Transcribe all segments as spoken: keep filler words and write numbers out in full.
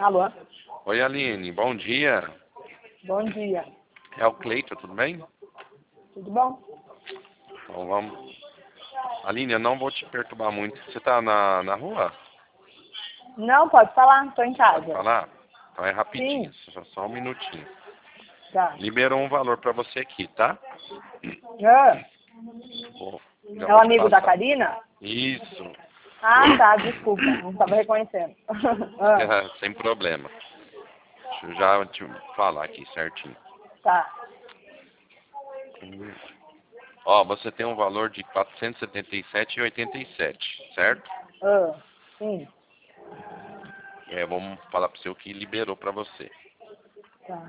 Alô? Oi, Aline, bom dia. Bom dia. É o Cleiton, tudo bem? Tudo bom? Então vamos. Aline, eu não vou te perturbar muito. Você tá na, na rua? Não, pode falar, tô em casa. Pode falar? Então é rapidinho, Sim. só, só um minutinho. Tá. Liberou um valor pra você aqui, tá? Ah, Vou, já é o vou te amigo da passar. Karina? Isso. Ah, tá, desculpa, não estava reconhecendo. Ah, Sem problema. Deixa eu já te falar aqui certinho. tá. Hum. Ó, você tem um valor de quatrocentos e setenta e sete reais e oitenta e sete, certo? Ah, sim. É, vamos falar pro seu que liberou pra você. Tá.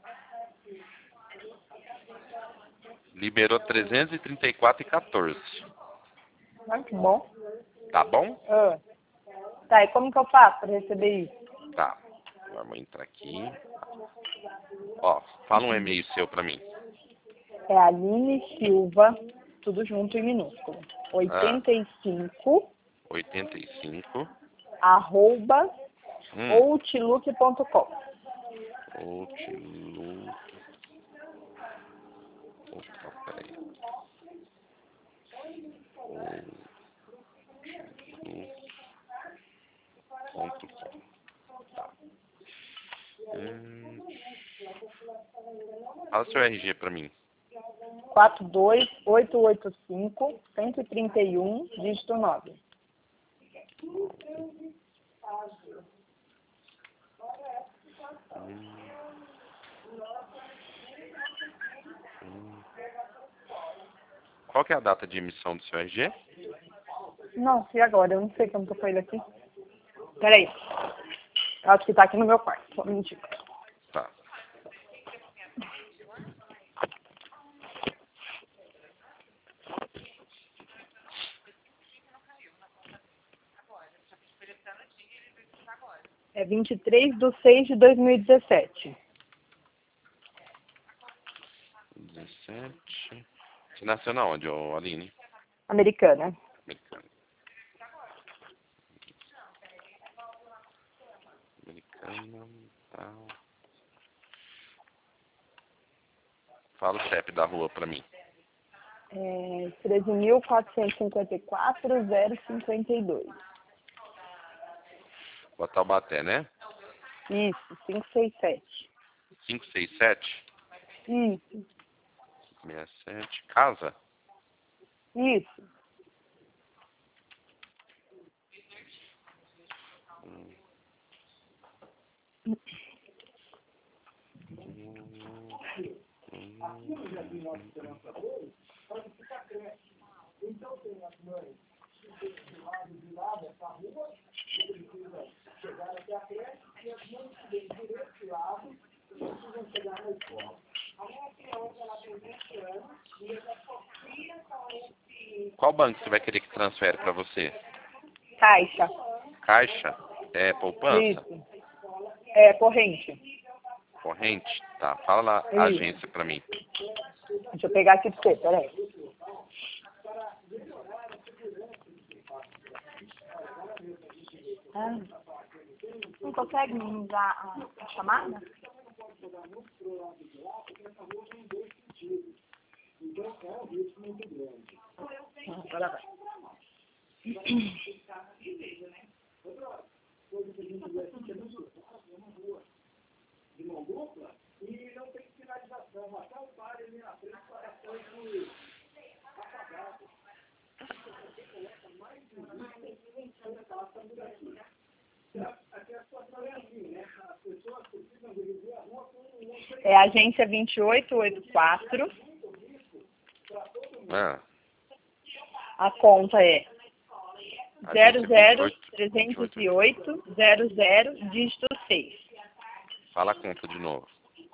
Liberou trezentos e trinta e quatro reais e quatorze. Ah, que bom. Tá bom? Ah. Tá, e como que eu faço para receber isso? Tá. Vamos entrar aqui. Ó, fala um e-mail seu pra mim. É Aline Silva, tudo junto em minúsculo. Ah, oitenta e cinco, oitenta e cinco. arroba, Hum. outlook ponto com. Outlook. Opa, peraí. Outlook ponto com. Tá. Hum. Fala seu R G pra mim. quatro dois oito oito cinco, um três um, dígito nove. Hum. Hum. Qual que é a data de emissão do seu R G? Não, e agora? Eu não sei como que eu tô ele aqui. Peraí. Acho que tá aqui no meu quarto. Só um minutinho. Tá. É vinte e três de seis de dois mil e dezessete. dezessete. Você nasceu na onde, ô Aline? Americana. Americana. Americana. Tá. Fala o C E P da rua pra mim. É treze mil quatrocentos e cinquenta e quatro, zero cinquenta e dois. Rua Taubaté, né? Isso, quinhentos e sessenta e sete. quinhentos e sessenta e sete. Isso, sessenta e sete. Casa? isso. Hum. Qual banco você vai querer que transfere pra você? Caixa. Caixa? É poupança? Isso. É corrente. Corrente? Tá. Fala lá a Isso. agência pra mim. Deixa eu pegar aqui pra você, peraí. Ah, não consegue me dar a, a chamada? Ah, agora vai. É a agência vinte e oito oitenta e quatro. Ah, A conta é zero agência zero vinte e oito. trezentos e oito zero zero dígito seis. Fala a conta de novo.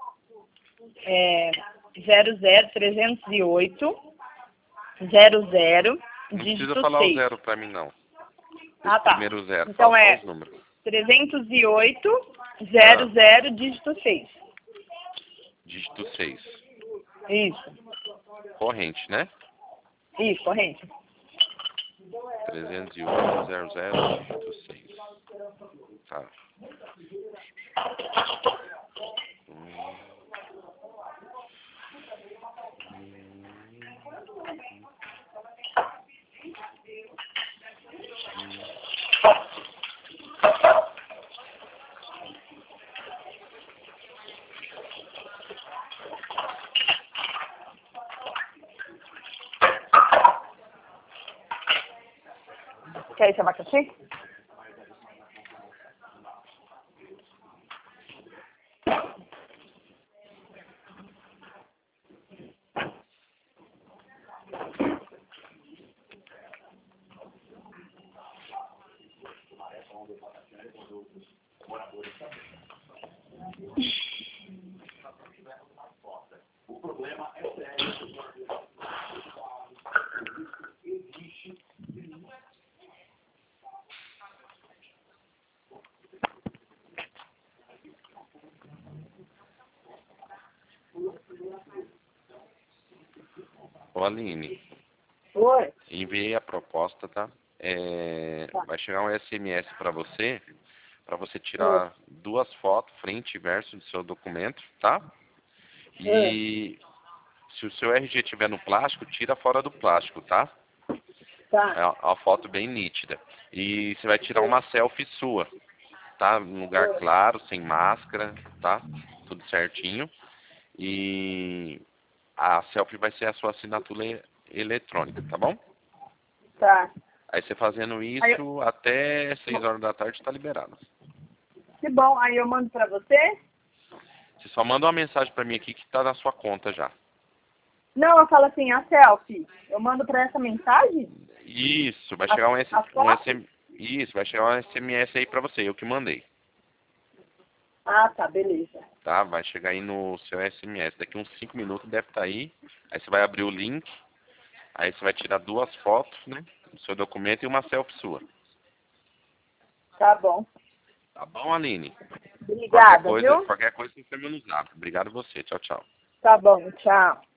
É zero zero trezentos e oito zero zero Não dígito precisa falar o seis. zero pra mim, não. Ah, Esse tá. primeiro zero. Então Fala só é os números. trezentos e oito zero zero dígito seis. Dígito seis. Isso. Corrente, né? Isso, corrente. trezentos e oito zero zero dígito seis. Tá. Quer esse abacaxi? Ô, Aline, Oi. enviei a proposta, tá? É, Tá. vai chegar um S M S para você, para você tirar duas fotos, frente e verso do seu documento, tá? E se o seu R G estiver no plástico, tira fora do plástico, tá? Tá. É uma foto bem nítida. E você vai tirar uma selfie sua, tá? Num lugar claro, sem máscara, tá? Tudo certinho. E a selfie vai ser a sua assinatura e- eletrônica, tá bom? Tá. Aí você fazendo isso, Aí eu- até seis horas da tarde tá liberado. Que bom. Aí eu mando pra você? Você só manda uma mensagem pra mim aqui que tá na sua conta já. Não, eu falo assim, a selfie. Eu mando pra essa mensagem? Isso, vai A- chegar um, S, a um foto? S M, isso, vai chegar um S M S aí pra você, eu que mandei, Ah, tá. Beleza. tá? Vai chegar aí no seu S M S, daqui uns cinco minutos deve estar aí. Aí você vai abrir o link, aí você vai tirar duas fotos, né, do seu documento e uma selfie sua. Tá bom. Tá bom, Aline? Qualquer Obrigada, coisa, viu? qualquer coisa você me no zap. Obrigado a você, tchau, tchau. Tá bom. Tchau.